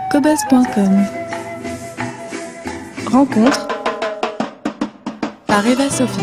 Cobuzz.com. Rencontre par Eva Sophie.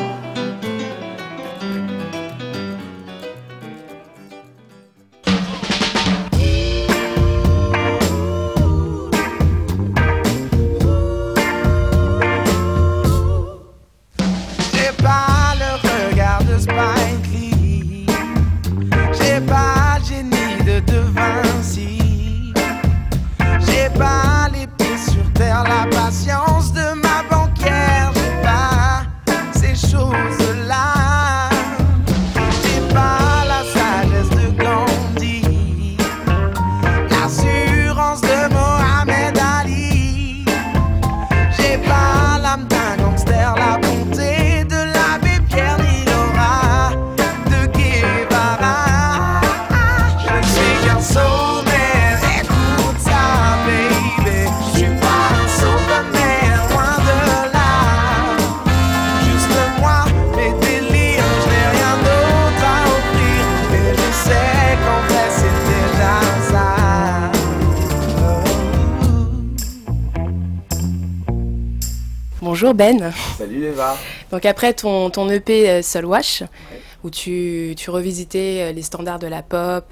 Bonjour Ben. Salut Eva. Donc après ton EP Soul Wash, où tu revisitais les standards de la pop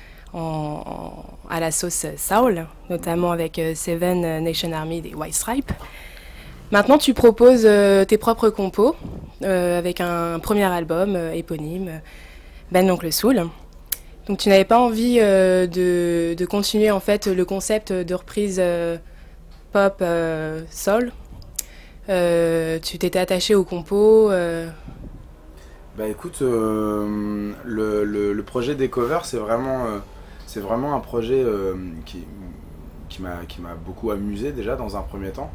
à la sauce soul, notamment avec Seven Nation Army des White Stripes. Maintenant tu proposes tes propres compos avec un premier album éponyme, Ben Oncle Soul. Donc tu n'avais pas envie de continuer en fait le concept de reprise pop soul. Tu t'étais attaché au compo Bah écoute, le projet des covers c'est vraiment un projet qui m'a beaucoup amusé déjà dans un premier temps.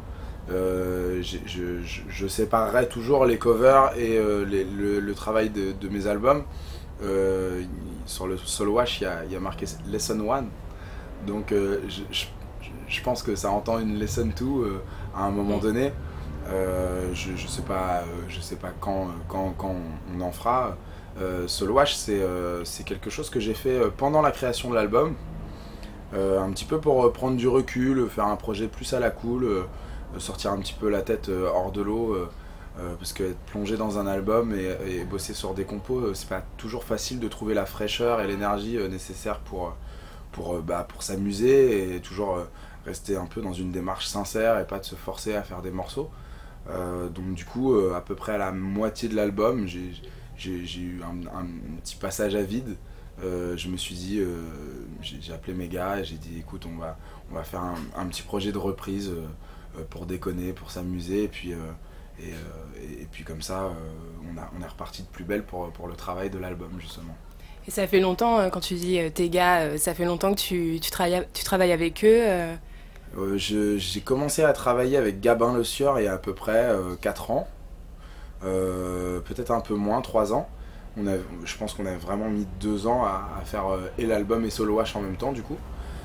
Je séparerai toujours les covers et le travail de mes albums. Sur le Soul Wash il y a marqué Lesson 1, donc je pense que ça entend une Lesson 2 à un moment donné. Je sais pas quand on en fera. Soul Wash c'est quelque chose que j'ai fait pendant la création de l'album, un petit peu pour prendre du recul, faire un projet plus à la cool, sortir un petit peu la tête hors de l'eau, parce que être plongé dans un album et bosser sur des compos, c'est pas toujours facile de trouver la fraîcheur et l'énergie nécessaire pour s'amuser et toujours rester un peu dans une démarche sincère et pas de se forcer à faire des morceaux. Donc du coup, à peu près à la moitié de l'album, j'ai eu un petit passage à vide. Je me suis dit, j'ai appelé mes gars et j'ai dit écoute, on va faire un petit projet de reprise pour déconner, pour s'amuser, et puis comme ça, on est reparti de plus belle pour le travail de l'album justement. Et ça fait longtemps, quand tu dis tes gars, ça fait longtemps que tu travailles avec eux j'ai commencé à travailler avec Gabin Le Sieur il y a à peu près 4 ans, peut-être un peu moins, 3 ans. Je pense qu'on a vraiment mis 2 ans à faire et l'album et Soul Wash en même temps du coup.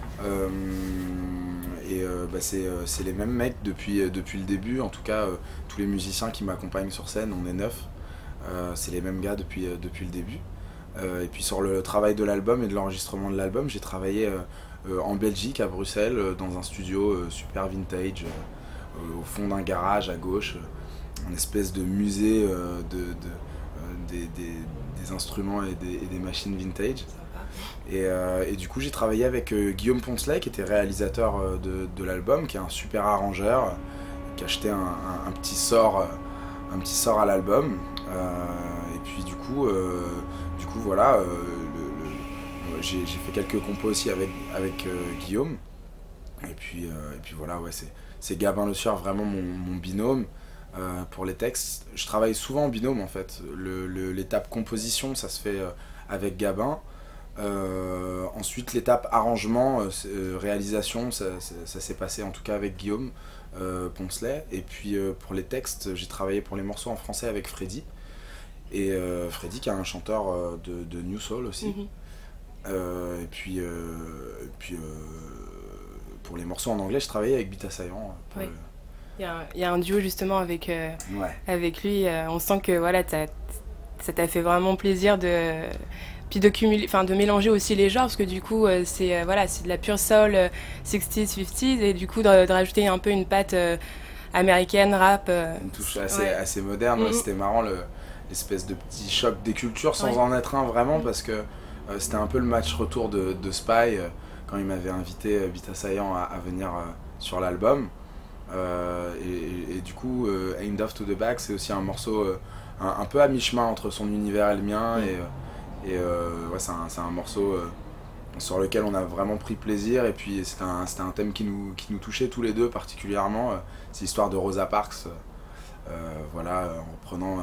C'est les mêmes mecs depuis le début, en tout cas tous les musiciens qui m'accompagnent sur scène, on est 9, c'est les mêmes gars depuis le début. Et puis sur le travail de l'album et de l'enregistrement de l'album, j'ai travaillé en Belgique, à Bruxelles, dans un studio super vintage, au fond d'un garage à gauche, une espèce de musée des instruments et des machines vintage. Et du coup j'ai travaillé avec Guillaume Poncelet, qui était réalisateur de l'album, qui est un super arrangeur, qui a acheté un petit sort à l'album. Et puis du coup voilà, j'ai fait quelques compos aussi avec Guillaume. Et puis voilà, ouais, c'est Gabin Le Sieur, vraiment mon binôme. Pour les textes, je travaille souvent en binôme en fait. L'étape composition, ça se fait avec Gabin. Ensuite l'étape arrangement, réalisation, ça s'est passé en tout cas avec Guillaume Poncelet. Et puis pour les textes, j'ai travaillé pour les morceaux en français avec Freddy. Et Freddy qui est un chanteur de New Soul aussi. Et puis pour les morceaux en anglais, je travaillais avec Bita Sayan. Oui. Il y a un duo justement avec lui. On sent que voilà, ça t'a fait vraiment plaisir puis de mélanger aussi les genres, parce que du coup c'est voilà, c'est de la pure soul 60s, 50s, et du coup de rajouter un peu une patte américaine, rap. Une touche assez moderne. C'était marrant l'espèce de petit choc des cultures sans en être un vraiment, parce que c'était un peu le match retour de Spy quand il m'avait invité Bita Sayan à venir sur l'album. Et du coup Aimed Off to the Back, c'est aussi un morceau un peu à mi-chemin entre son univers et le mien, et ouais, c'est un morceau sur lequel on a vraiment pris plaisir, et puis c'était un thème qui nous touchait tous les deux particulièrement. C'est l'histoire de Rosa Parks, voilà, en reprenant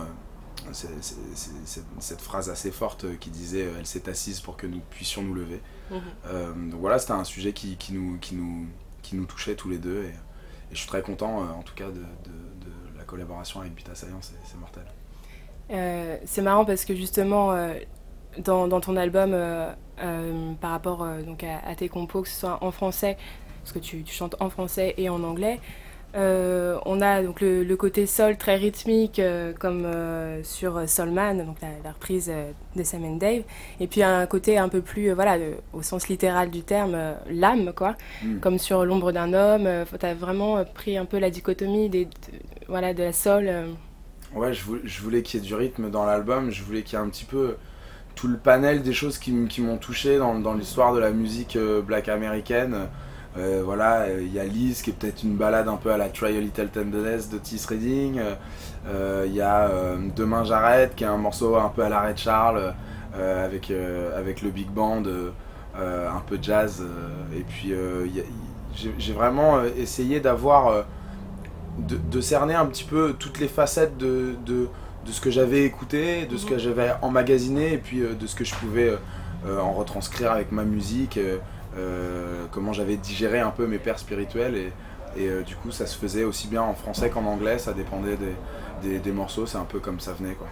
cette phrase assez forte qui disait « Elle s'est assise pour que nous puissions nous lever ». Donc voilà, c'était un sujet qui nous touchait tous les deux, et je suis très content en tout cas de la collaboration avec Bita Sayan, c'est mortel. C'est marrant parce que justement dans ton album, par rapport donc à tes compos, que ce soit en français, parce que tu chantes en français et en anglais, on a donc le côté soul très rythmique, comme sur Soul Man, donc la reprise de Sam and Dave, et puis un côté un peu plus, voilà, au sens littéral du terme, l'âme, quoi, comme sur L'ombre d'un homme. Tu as vraiment pris un peu la dichotomie voilà, de la soul. Ouais, je voulais qu'il y ait du rythme dans l'album, je voulais qu'il y ait un petit peu tout le panel des choses qui m'ont touché dans l'histoire de la musique black américaine. Voilà, il y a Liz qui est peut-être une balade un peu à la Try a Little Tenderness de Otis Redding. Il y a Demain j'arrête qui est un morceau un peu à la Ray Charles, avec le big band, un peu jazz. Et puis j'ai vraiment essayé d'avoir de cerner un petit peu toutes les facettes de ce que j'avais écouté, de ce que j'avais emmagasiné, et puis de ce que je pouvais en retranscrire avec ma musique, comment j'avais digéré un peu mes pères spirituels, et du coup ça se faisait aussi bien en français qu'en anglais, ça dépendait des morceaux, c'est un peu comme ça venait, quoi.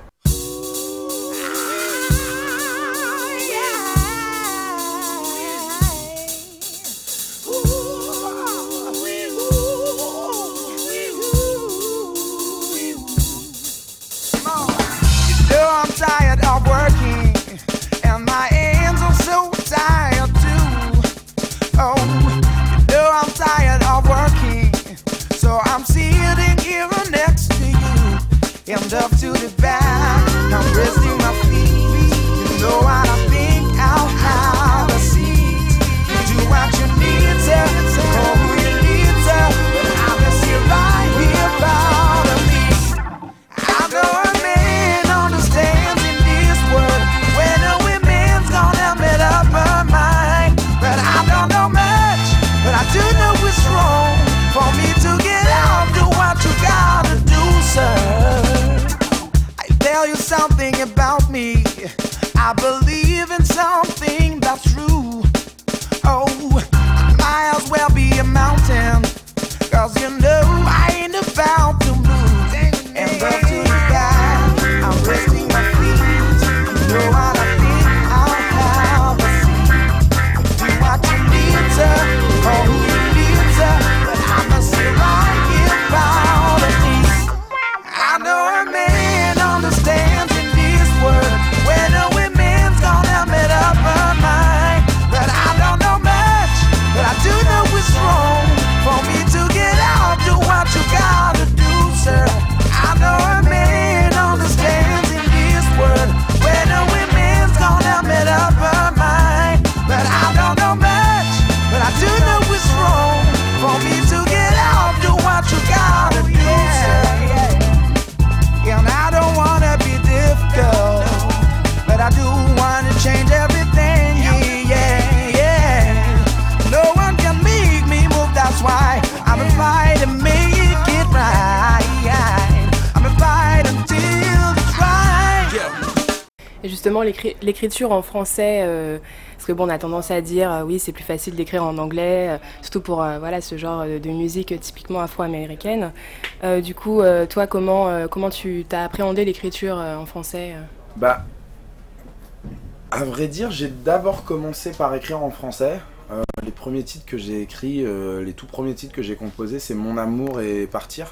Tired of working, and my hands are so tired too. Oh, you know I'm tired of working, so I'm sitting here next to you, and up to the back, I'm resting my feet. You know what I think I'll have a seat. You do what you need to, call who you need to, but I'm just here right here proud of me. I know a man understands in this world when a woman's gonna make up her mind. But I don't know much, but I do know it's wrong for me to get out, do what you gotta do, sir. I tell you something about me, I believe in something that's true. Oh, I might as well be a mountain, 'cause you know I ain't about to move. And up to the back, I'm resting my feet. You know what I think I'll have a seat. Do what you need to, call who you need to, but I must sit right here proud of me. I know a man understands in this world when a woman's gonna make up her mind. But I don't know much, but I do know it's wrong for me to get out, do what you gotta do, sir. I know a man understands in this world when a woman's gonna make up her mind. But I don't know much, but I do know it's wrong for me to get out, do what you gotta do, sir. And I don't wanna be difficult, but I do wanna change everything, yeah. No one can make me move, that's why I'm a fight to make it right. Et justement, l'écriture en français, parce que bon, on a tendance à dire oui, c'est plus facile d'écrire en anglais, surtout pour voilà, ce genre de musique typiquement afro-américaine. Du coup, toi, comment tu t'as appréhendé l'écriture en français Bah, à vrai dire, j'ai d'abord commencé par écrire en français. Les premiers titres que j'ai écrits, les tout premiers titres que j'ai composés, c'est Mon amour et Partir.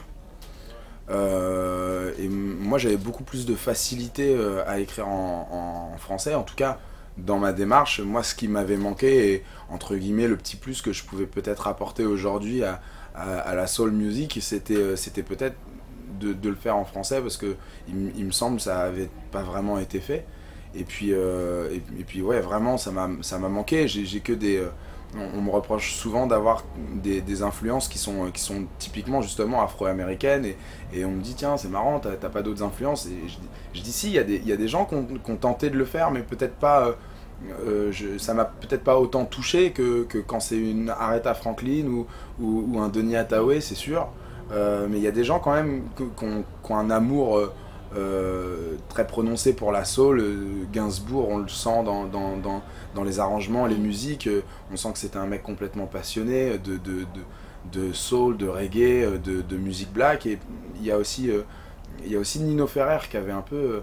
Et moi j'avais beaucoup plus de facilité à écrire en français, en tout cas dans ma démarche, moi ce qui m'avait manqué, et entre guillemets le petit plus que je pouvais peut-être apporter aujourd'hui à la soul music, c'était peut-être de le faire en français, parce que il me semble que ça avait pas vraiment été fait. Et puis ouais, vraiment ça m'a manqué. J'ai que des on me reproche souvent d'avoir des influences qui sont typiquement justement afro-américaines, et on me dit tiens c'est marrant, t'as pas d'autres influences, et je dis si, il y a des gens qui ont tenté de le faire, mais peut-être pas ça m'a peut-être pas autant touché que quand c'est une Aretha Franklin ou un Donny Hathaway, c'est sûr. Mais il y a des gens quand même qui ont un amour très prononcé pour la soul. Gainsbourg, on le sent dans les arrangements, les musiques. On sent que c'était un mec complètement passionné de soul, de reggae, de musique black. Et il y a aussi Nino Ferrer qui avait un peu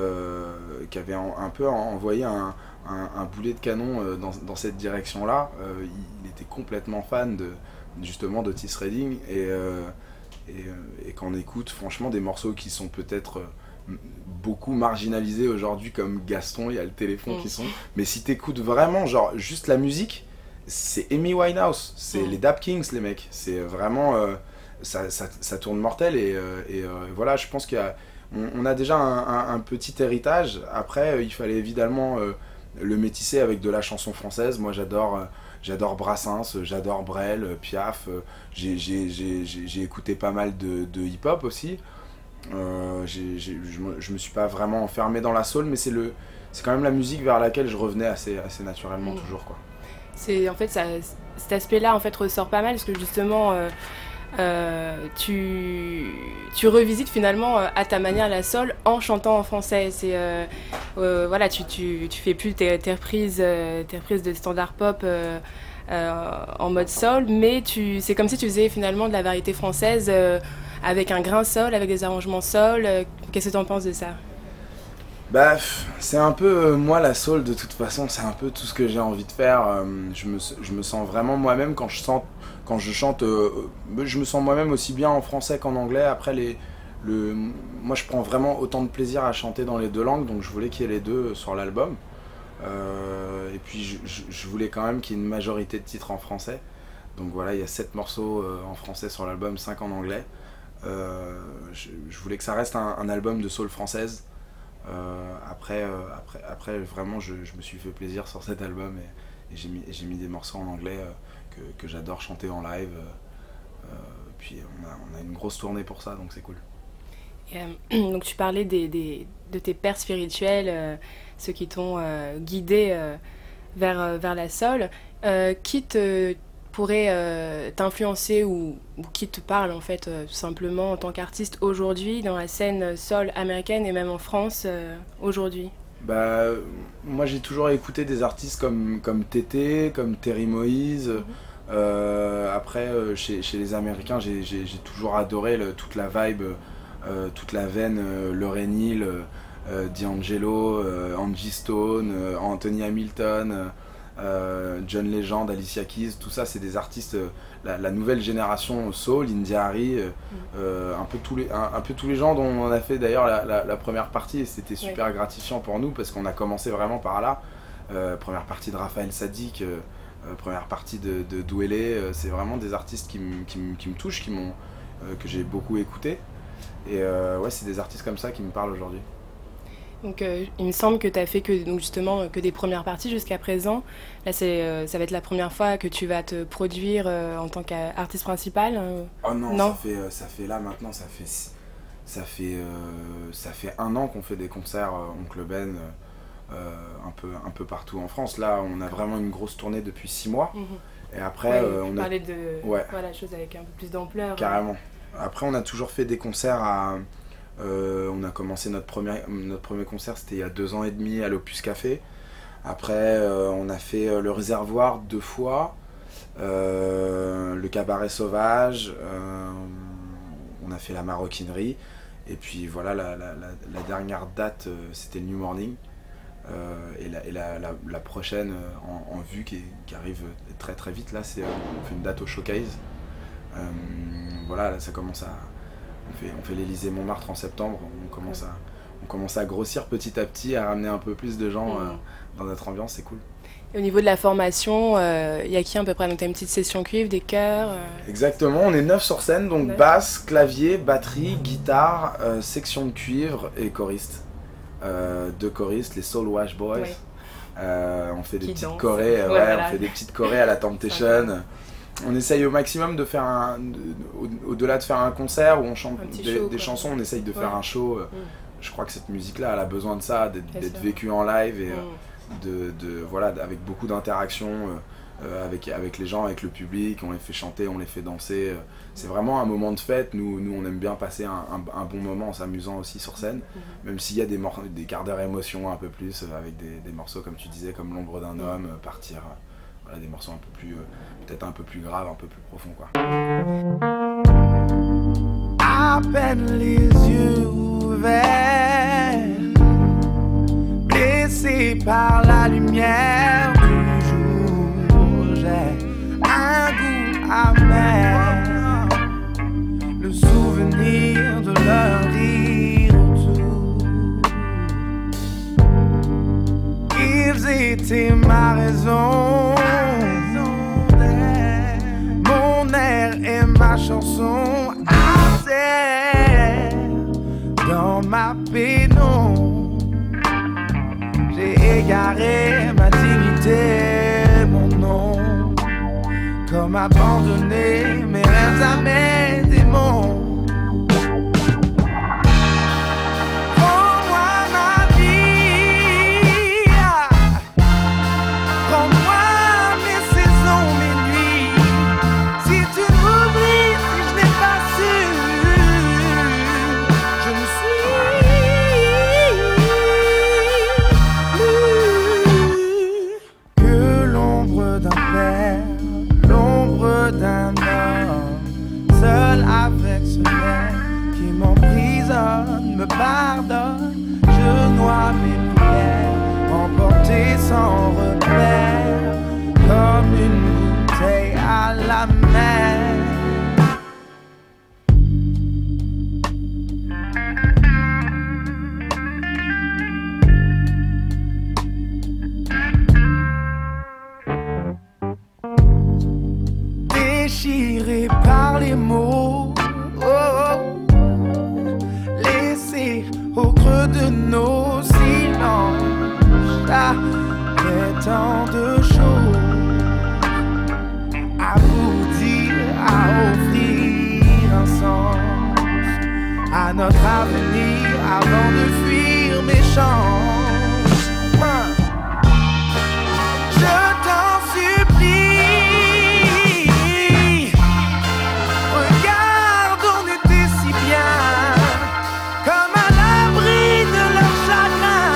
envoyé un boulet de canon dans cette direction-là. Il était complètement fan justement d'Otis Redding, et quand on écoute franchement des morceaux qui sont peut-être beaucoup marginalisés aujourd'hui, comme Gaston, il y a le téléphone qui sont, mais si t'écoutes vraiment genre juste la musique, c'est Amy Winehouse, c'est les Dap Kings, les mecs, c'est vraiment ça tourne mortel, et voilà, je pense qu'on a déjà un petit héritage. Après il fallait évidemment le métisser avec de la chanson française. Moi j'adore Brassens, j'adore Brel, Piaf, j'ai écouté pas mal de hip-hop aussi. Je me suis pas vraiment enfermé dans la soul, mais c'est quand même la musique vers laquelle je revenais assez naturellement toujours, quoi. C'est en fait cet aspect-là en fait ressort pas mal, parce que justement tu revisites finalement à ta manière la soul en chantant en français. C'est voilà, tu fais plus tes reprises de standard pop en mode soul, mais c'est comme si tu faisais finalement de la variété française avec un grain soul, avec des arrangements soul. Qu'est-ce que tu en penses de ça? Bah, c'est un peu moi la soul, de toute façon, c'est un peu tout ce que j'ai envie de faire. Je me sens vraiment moi-même quand je chante. Je me sens moi-même aussi bien en français qu'en anglais. Après moi je prends vraiment autant de plaisir à chanter dans les deux langues, donc je voulais qu'il y ait les deux sur l'album. Et puis je voulais quand même qu'il y ait une majorité de titres en français. Donc voilà, il y a 7 morceaux en français sur l'album, 5 en anglais. Je voulais que ça reste un album de soul française. Après vraiment je me suis fait plaisir sur cet album, et j'ai mis des morceaux en anglais que j'adore chanter en live. Puis on a une grosse tournée pour ça, donc c'est cool. Donc tu parlais de tes pères spirituels, ceux qui t'ont guidé vers la soul. Qui pourrait t'influencer ou qui te parle en fait tout simplement en tant qu'artiste aujourd'hui dans la scène soul américaine et même en France aujourd'hui? Bah, moi j'ai toujours écouté des artistes comme Tété, comme Terry Moïse. Après chez les Américains j'ai toujours adoré toute la vibe, toute la veine Lauryn Hill, D'Angelo, Angie Stone, Anthony Hamilton, John Legend, Alicia Keys, tout ça c'est des artistes, la nouvelle génération soul, India.Arie, un peu tous les gens dont on a fait d'ailleurs la première partie, et c'était super gratifiant pour nous parce qu'on a commencé vraiment par là. Première partie de Raphaël Saadiq, première partie de Douélé, c'est vraiment des artistes qui me touchent, que j'ai beaucoup écouté, et ouais, c'est des artistes comme ça qui me parlent aujourd'hui. Donc il me semble que tu as fait que des premières parties jusqu'à présent. Là ça va être la première fois que tu vas te produire en tant qu'artiste principal. Oh non. Ça fait là maintenant, ça fait 1 an qu'on fait des concerts Oncle Ben un peu partout en France. Là on a vraiment une grosse tournée depuis 6 mois. Et après on parlait de voilà, chose avec un peu plus d'ampleur. Carrément. Après on a toujours fait des concerts on a commencé notre premier concert, c'était il y a 2 ans et demi à l'Opus Café. Après on a fait le Réservoir 2 fois, le Cabaret Sauvage, on a fait la Maroquinerie, et puis voilà la dernière date c'était le New Morning, et la prochaine en vue qui arrive très très vite là, c'est on fait une date au Showcase. Voilà, là ça commence à... On fait l'Élysée Montmartre en septembre, on on commence à grossir petit à petit, à ramener un peu plus de gens dans notre ambiance, c'est cool. Et au niveau de la formation, il y a qui à peu près? Donc tu as une petite session cuivre, des chœurs Exactement, on est 9 sur scène, donc 9. Basse, clavier, batterie, guitare, section de cuivre et choriste. 2 choristes, les Soul Wash Boys. Ouais. On fait des petites chorés, on fait des petites chorés à la Temptation. On essaye au maximum de faire au-delà de faire un concert où on chante des chansons, on essaye de faire un show. Je crois que cette musique-là, elle a besoin de ça, d'être vécue en live et voilà, avec beaucoup d'interactions avec les gens, avec le public. On les fait chanter, on les fait danser. C'est vraiment un moment de fête. Nous on aime bien passer un bon moment en s'amusant aussi sur scène, même s'il y a des quarts d'heure émotion un peu plus, avec des morceaux comme tu disais, comme L'ombre d'un homme, Partir. Voilà, des morceaux un peu plus, peut-être un peu plus graves, un peu plus profonds, quoi. À peine les yeux ouverts, blessé par la lumière du jour, j'ai un goût amer, le souvenir de leur rire autour. Ils étaient ma raison, mon air et ma chanson à terre. Dans ma pénombre, j'ai égaré ma dignité, mon nom, comme abandonner mes rêves à mes démons. Me pardonne, je noie mes prières, emporté sans repère, comme une bouteille à la mer. Déchiré par les mots, au creux de nos silences, il y a tant de choses à vous dire, à offrir un sens à notre avenir avant de fuir mes chances. Je t'en supplie, regarde, on était si bien, comme à l'abri de leur chagrin.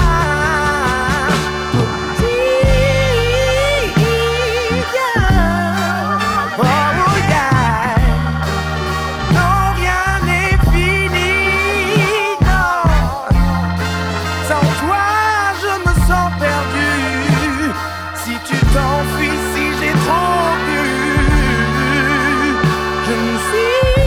Oh yeah. Non, rien n'est fini, non. Sans toi, je me sens perdu. Si tu t'enfuis, si j'ai trop bu, je ne suis.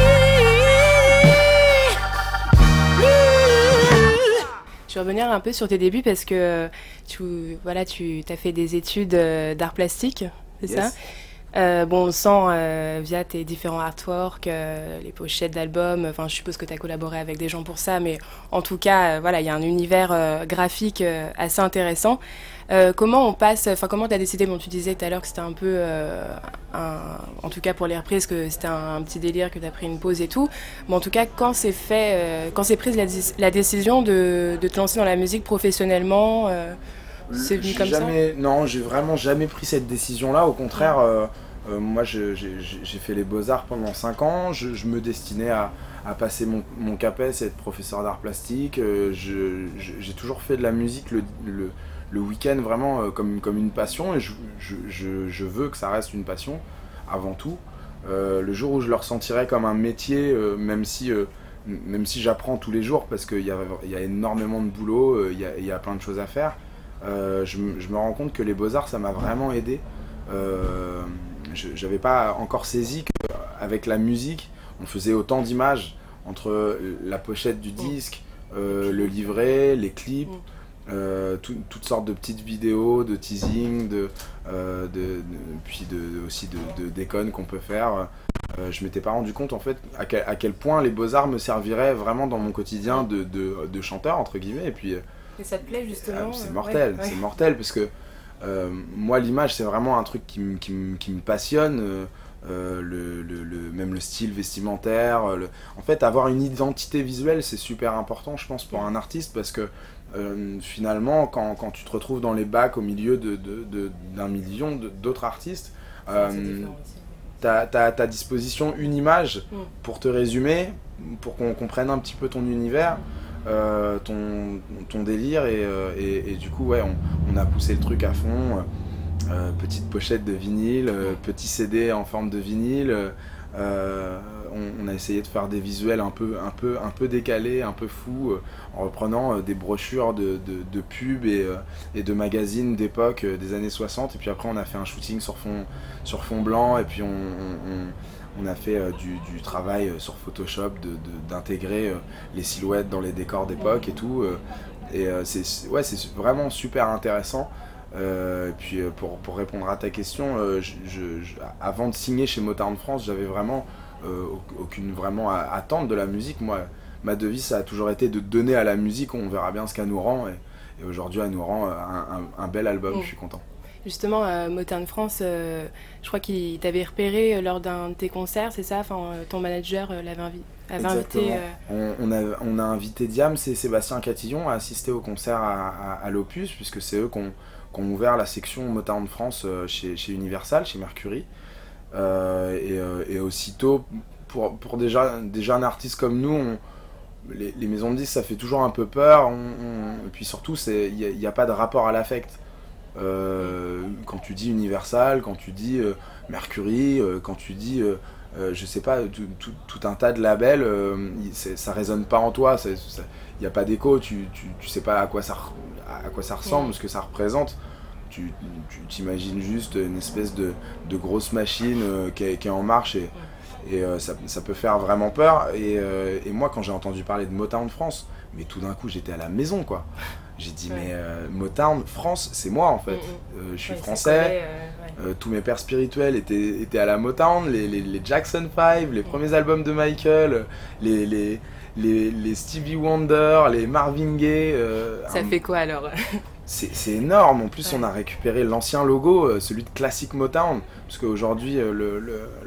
Je vais revenir un peu sur tes débuts parce que tu as fait des études d'art plastique, c'est Yes. ça? Bon, on sent via tes différents artworks, les pochettes d'albums, enfin je suppose que tu as collaboré avec des gens pour ça, mais en tout cas, voilà, il y a un univers graphique assez intéressant. Comment tu as décidé, bon tu disais tout à l'heure que c'était un peu, en tout cas pour les reprises, que c'était un petit délire, que tu as pris une pause et tout, mais en tout cas quand c'est prise la décision de te lancer dans la musique professionnellement, c'est venu comme ça? Non, j'ai vraiment jamais pris cette décision-là, au contraire, moi j'ai fait les Beaux-Arts pendant 5 ans, je me destinais à passer mon CAPES et être professeur d'art plastique, j'ai toujours fait de la musique le week-end vraiment comme une passion, et je veux que ça reste une passion avant tout. Le jour où je le ressentirai comme un métier, même si j'apprends tous les jours parce qu'il y a énormément de boulot, il y a plein de choses à faire, je me rends compte que les Beaux-Arts ça m'a vraiment aidé. J'avais pas encore saisi qu'avec la musique on faisait autant d'images entre la pochette du disque, le livret, les clips, toutes sortes de petites vidéos, de teasing, puis aussi de déconnes qu'on peut faire. Je m'étais pas rendu compte en fait à quel point les beaux-arts me serviraient vraiment dans mon quotidien de chanteur entre guillemets. Et puis et ça te plaît justement c'est mortel, c'est mortel parce que moi l'image c'est vraiment un truc qui me passionne. Même le style vestimentaire, en fait avoir une identité visuelle c'est super important je pense pour un artiste parce que finalement quand tu te retrouves dans les bacs au milieu d'un million d'autres artistes, t'as à ta disposition une image pour te résumer, pour qu'on comprenne un petit peu ton univers, ton délire et du coup ouais on a poussé le truc à fond. Petite pochette de vinyle, petit CD en forme de vinyle. On a essayé de faire des visuels un peu décalés, un peu fous, en reprenant des brochures de pubs et de magazines d'époque des années 60. Et puis après on a fait un shooting sur fond blanc et puis on a fait du travail sur Photoshop d'intégrer les silhouettes dans les décors d'époque et tout. C'est vraiment super intéressant. Et puis pour répondre à ta question, avant de signer chez Motown France, j'avais vraiment aucune vraiment attente de la musique. Moi, ma devise ça a toujours été de donner à la musique, on verra bien ce qu'elle nous rend. Et aujourd'hui, elle nous rend un bel album, je suis content. Justement, Motown France, je crois qu'il t'avait repéré lors d'un de tes concerts, c'est ça? Enfin, ton manager l'avait invité. On a invité Diams et Sébastien Catillon à assister au concert à l'Opus, puisque c'est eux qui ont ouvert la section Motown France chez Universal, chez Mercury. Et aussitôt, pour déjà un artiste comme nous, les maisons de disques, ça fait toujours un peu peur. Et puis surtout, il n'y a pas de rapport à l'affect. Quand tu dis Universal, quand tu dis Mercury, quand tu dis je sais pas tout un tas de labels, ça résonne pas en toi, il n'y a pas d'écho, tu sais pas à quoi ça ressemble, ce que ça représente. Tu t'imagines juste une espèce de grosse machine qui est en marche et ça peut faire vraiment peur. Et moi quand j'ai entendu parler de Motown France, mais tout d'un coup j'étais à la maison quoi. J'ai dit mais Motown France c'est moi en fait. Je suis français, tous mes pères spirituels étaient à la Motown, les Jackson 5, les premiers albums de Michael, les Stevie Wonder, les Marvin Gaye. Ça fait quoi alors? C'est énorme, en plus on a récupéré l'ancien logo, celui de Classic Motown, parce qu'aujourd'hui le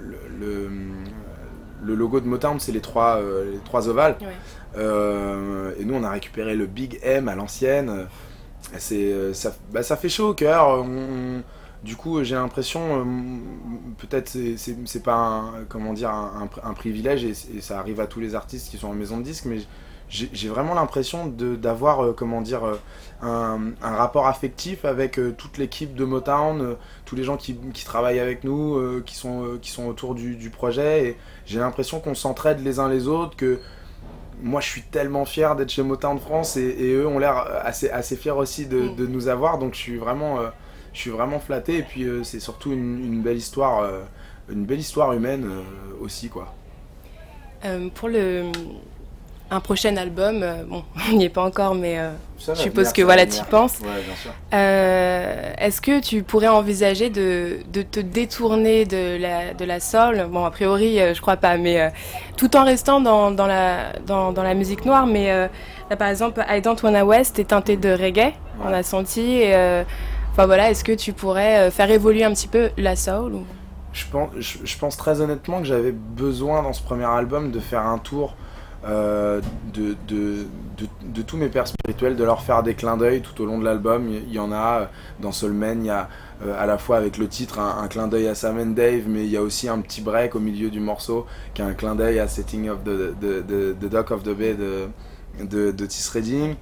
logo de Motown c'est les trois ovales. Et nous on a récupéré le Big M à l'ancienne. Ça fait chaud au cœur. Du coup j'ai l'impression, peut-être c'est pas un privilège et ça arrive à tous les artistes qui sont en maison de disques, mais j'ai vraiment l'impression d'avoir un rapport affectif avec toute l'équipe de Motown, tous les gens qui travaillent avec nous, qui sont autour du projet, et j'ai l'impression qu'on s'entraide les uns les autres, que moi je suis tellement fier d'être chez Motown France et eux ont l'air assez fiers aussi de nous avoir, donc je suis vraiment flatté. Et puis c'est surtout une belle histoire humaine aussi quoi. Pour un prochain album, bon, on n'y est pas encore, mais je suppose que voilà, tu y penses. Ouais, bien sûr. Est-ce que tu pourrais envisager de te détourner de la soul? Bon, a priori, je crois pas, mais tout en restant dans la musique noire. Mais là, par exemple, I Don't Wanna West est teinté de reggae, on a senti. Enfin voilà, est-ce que tu pourrais faire évoluer un petit peu la soul ou... Je pense très honnêtement que j'avais besoin dans ce premier album de faire un tour de tous mes pères spirituels, de leur faire des clins d'œil tout au long de l'album. Il y en a dans Soul Man, il y a à la fois avec le titre un clin d'œil à Sam and Dave, mais il y a aussi un petit break au milieu du morceau qui est un clin d'œil à Setting of the Dock of the Bay de Otis Redding.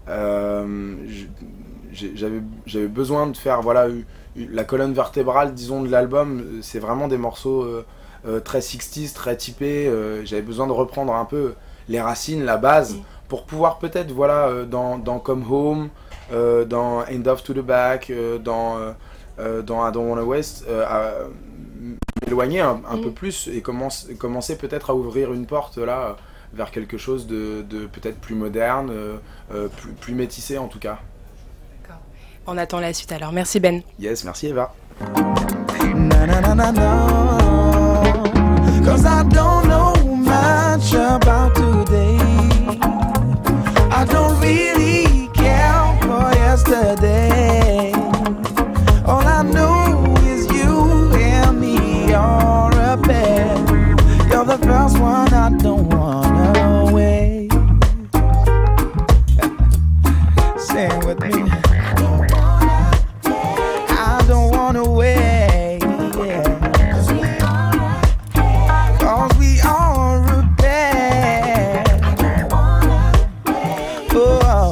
J'avais besoin de faire la colonne vertébrale disons de l'album. C'est vraiment des morceaux très 60s, très typés. J'avais besoin de reprendre un peu les racines, la base, pour pouvoir peut-être dans Come Home, dans End of to the Back, dans I Don't Wanna West, m'éloigner un peu plus et commencer peut-être à ouvrir une porte là vers quelque chose de peut-être plus moderne, plus métissé en tout cas. On attend la suite alors. Merci Ben. Yes, merci Eva. Na na na na no, 'cause I don't know much about today. I don't really care for yesterday. All I know is you and me are a pair. You're the first one I don't wanna wait. Say it with me. I don't wanna wait, yeah. 'Cause we are a pair. Oh.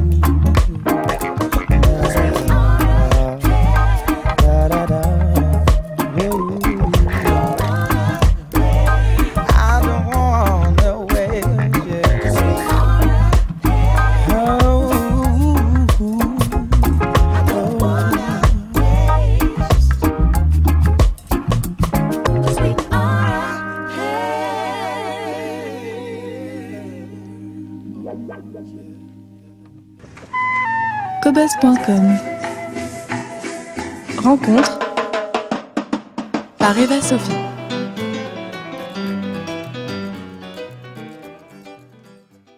Da, da, da. I don't wanna wait, yeah. Oh. Cobuzz.com. Rencontre par Eva Sophie.